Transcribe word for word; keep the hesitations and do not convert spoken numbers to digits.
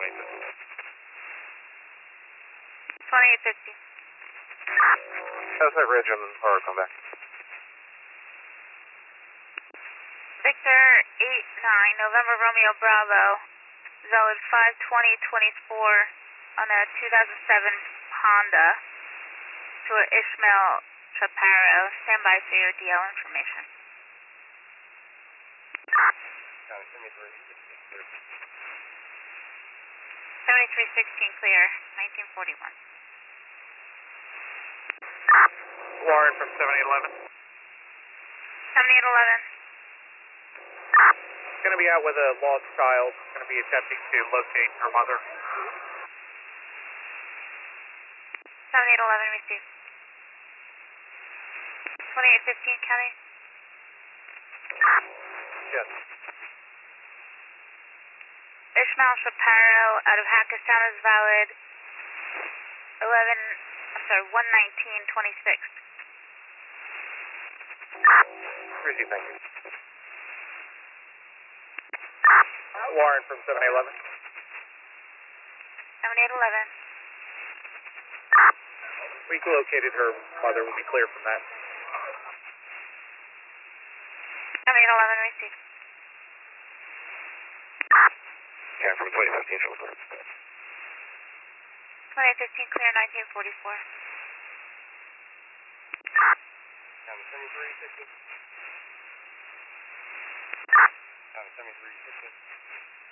twenty-eight fifty. How's that Ridge on or come back? Victor eight nine, November Romeo Bravo, Zalid five twenty twenty-four on a two thousand seven Honda to a Ishmael Chaparro. Stand by for your D L information. seventy-three sixteen clear, nineteen forty-one. Warren from seventy eleven. seventy-eight eleven. Going to be out with a lost child. Going to be attempting to locate her mother. seventy-eight eleven received. twenty-eight fifteen County. Yes. Ishmael Chaparro out of Hackettstown is valid. eleven, I'm sorry, one nineteen twenty-six. Receive, thank you. Warren from seven eleven. seventy-eight eleven. We located her mother. We'll be clear from that. seventy-eight eleven received. Yeah, from twenty fifteen, she'll clear. twenty-eight fifteen clear, nineteen forty-four. seventy-three sixty. seventy-three sixty.